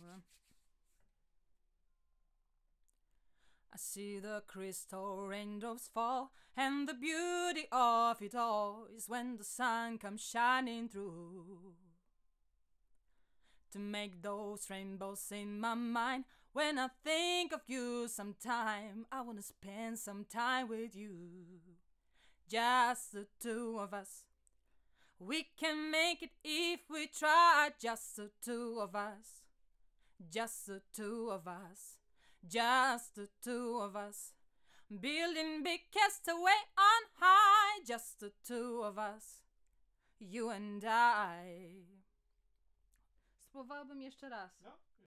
Dobra. I see the crystal raindrops fall, and the beauty of it all is when the sun comes shining through to make those rainbows in my mind. When I think of you sometime, I wanna spend some time with you. Just the two of us. We can make it if we try. Just the two of us. Just the two of us. Just the two of us. Building big castaway on high. Just the two of us. You and I. Spróbowałbym jeszcze raz. No.